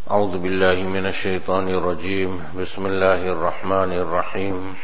أعوذ بالله من الشيطان الرجيم بسم الله الرحمن الرحيم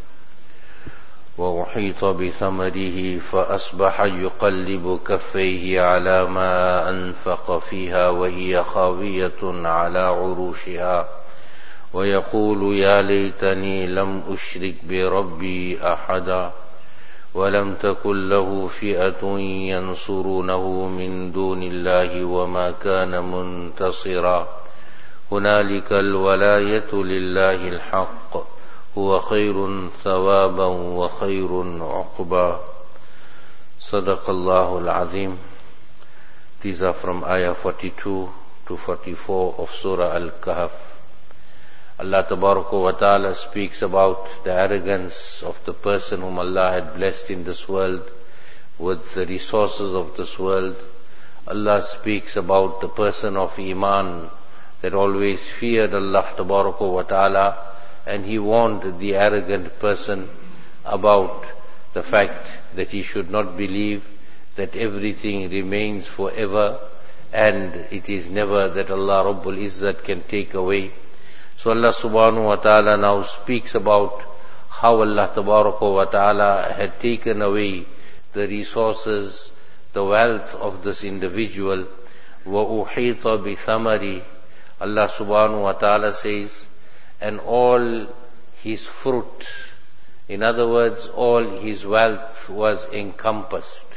وأحيط بثمره فأصبح يقلب كفيه على ما أنفق فيها وهي خاوية على عروشها ويقول يا ليتني لم أشرك بربي أحدا ولم تكن له فئة ينصرونه من دون الله وما كان منتصرا هنالك الولاية لله الحق هو خير ثوابا وخير عقبا صدق الله العظيم. These are from ayah 42 to 44 of Surah Al-Kahf. Allah Tabaraka wa Ta'ala speaks about the arrogance of the person whom Allah had blessed in this world with the resources of this world. Allah speaks about the person of Iman that always feared Allah Tabaraka wa Ta'ala, and He warned the arrogant person about the fact that he should not believe that everything remains forever and it is never that Allah Rabbul Izzat can take away. So Allah Subhanahu wa Ta'ala now speaks about how Allah Tabaraka wa Ta'ala had taken away the resources, the wealth of this individual. وَأُحِيطَ بِثَمَرِهِ. Allah Subhanahu wa Ta'ala says, and all his fruit, in other words, all his wealth was encompassed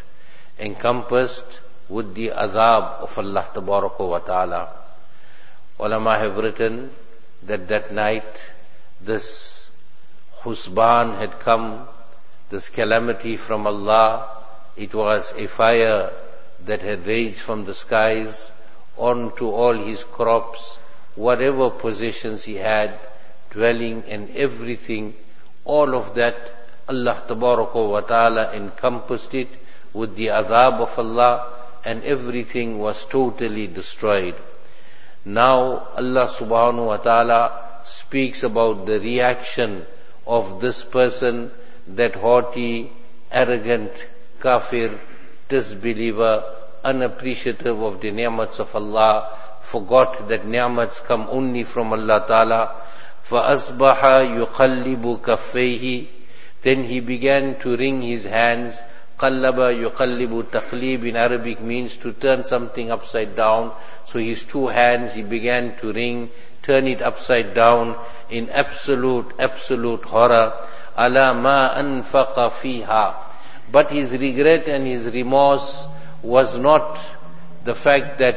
with the azab of Allah Tabaraka wa Ta'ala. Ulama have written that night this husban had come, this calamity from Allah. It was a fire that had raged from the skies onto all his crops, whatever possessions he had, dwelling and everything, all of that Allah Tabaraka wa Ta'ala encompassed it with the azab of Allah, and everything was totally destroyed. Now Allah Subhanahu wa Ta'ala speaks about the reaction of this person, that haughty, arrogant, kafir, disbeliever, unappreciative of the ni'mats of Allah, forgot that ni'mats come only from Allah Ta'ala. فَأَصْبَحَ يُقَلِّبُ كَفَّيْهِ. Then he began to wring his hands. قَلَّبَ يُقَلِّبُ تَقْلِيب in Arabic means to turn something upside down. So his two hands he began to wring, turn it upside down in absolute horror. عَلَى مَا أَنْفَقَ فِيهَا. But his regret and his remorse was not the fact that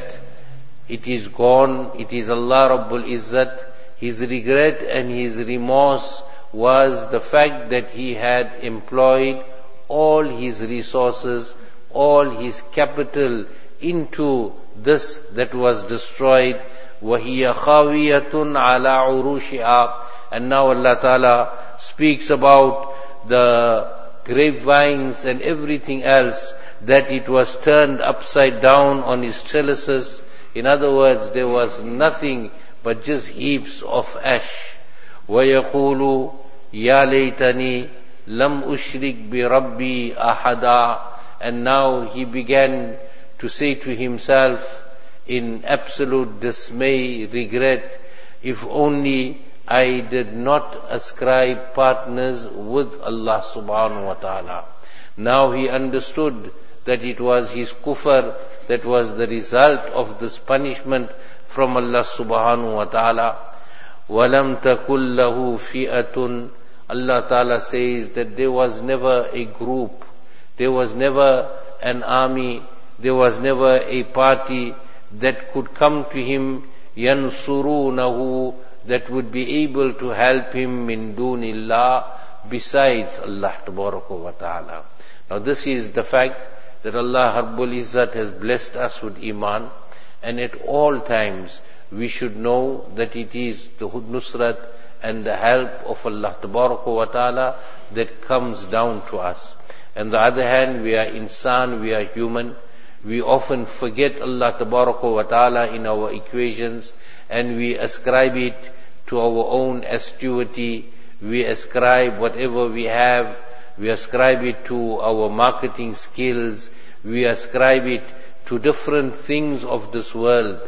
it is gone, it is Allah Rabbul Izzat. His regret and his remorse was the fact that he had employed all his resources, all his capital into this that was destroyed. وَهِيَ خَاوِيَةٌ عَلَى عُرُوشِهَا. And now Allah Ta'ala speaks about the grapevines and everything else, that it was turned upside down on his trellises. In other words, there was nothing but just heaps of ash. وَيَقُولُ يَا لَيْتَنِي لَمْ أُشْرِكْ بِرَبِّي أَحَدًا. And now he began to say to himself in absolute dismay, regret, if only I did not ascribe partners with Allah Subhanahu wa Ta'ala. Now he understood that it was his kufr that was the result of this punishment from Allah Subhanahu wa Ta'ala. وَلَمْ تَكُلْ لَهُ فِئَةٌ. Allah Ta'ala says that there was never a group, there was never an army, there was never a party that could come to him, يَنْصُرُونَهُ, that would be able to help him min dunillah, besides Allah Tabaraka wa Ta'ala. Now this is the fact that Allah Rabbul Izzat has blessed us with Iman, and at all times we should know that it is the nusrat and the help of Allah Tabaraka wa Ta'ala that comes down to us. On the other hand, we are insan, we are human. We often forget Allah Tabaraka wa Ta'ala in our equations, and we ascribe it to our own astuity. We ascribe whatever we have, we ascribe it to our marketing skills, we ascribe it to different things of this world.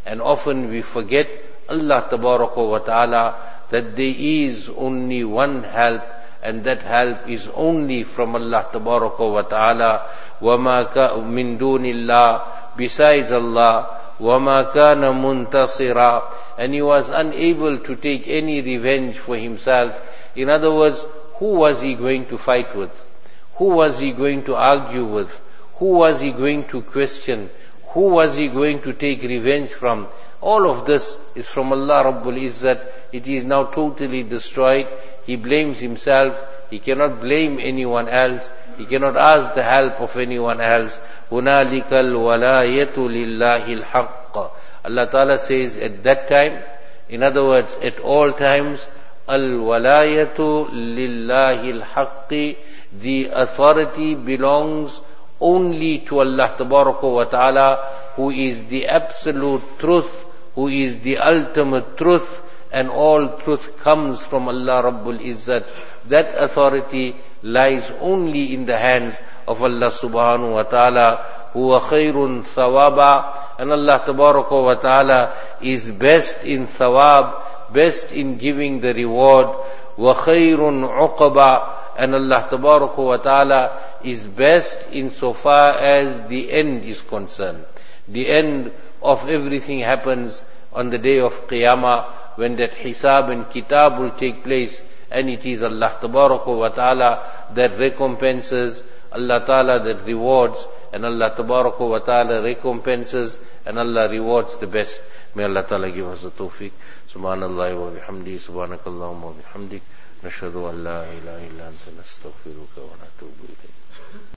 And often we forget Allah Tabaraka wa Ta'ala, that there is only one help, and that help is only from Allah Tabaraka wa Ta'ala. وَمَا مِن دُونِ اللَّهِ, besides Allah, وَمَا كَانَ مُنْتَصِرًا, and he was unable to take any revenge for himself. In other words, who was he going to fight with? Who was he going to argue with? Who was he going to question? Who was he going to take revenge from? All of this is from Allah Rabbul Izzat. It is now totally destroyed. He blames himself. He cannot blame anyone else. He cannot ask the help of anyone else. هُنَالِكَ الْوَلَايَةُ لِلَّهِ الْحَقِّ. Allah Ta'ala says at that time, in other words, at all times, Al-walayatu lillahi al-haqqi, the authority belongs only to Allah Tabaraka wa Ta'ala, who is the absolute truth, who is the ultimate truth, and all truth comes from Allah Rabbul Izzat. That authority lies only in the hands of Allah Subhanahu wa Ta'ala. Huwa khayrun thawaba, and Allah Tabaraka wa Ta'ala is best in thawab, best in giving the reward. Wa khayrun uqaba, and Allah Tabaraka wa Ta'ala is best in so far as the end is concerned. The end of everything happens on the day of Qiyamah, when that hisab and kitab will take place, and it is Allah Tabaraka wa Ta'ala that recompenses, Allah Ta'ala that rewards, and Allah Tabaraka wa Ta'ala recompenses, and Allah rewards the best. May Allah Ta'ala give us the tawfiq. Subhanallah wa bihamdi, subhanakallahumma wa bihamdik, nashhadu an la ilaha illa anta nastaghfiruka wa natubu ilayk.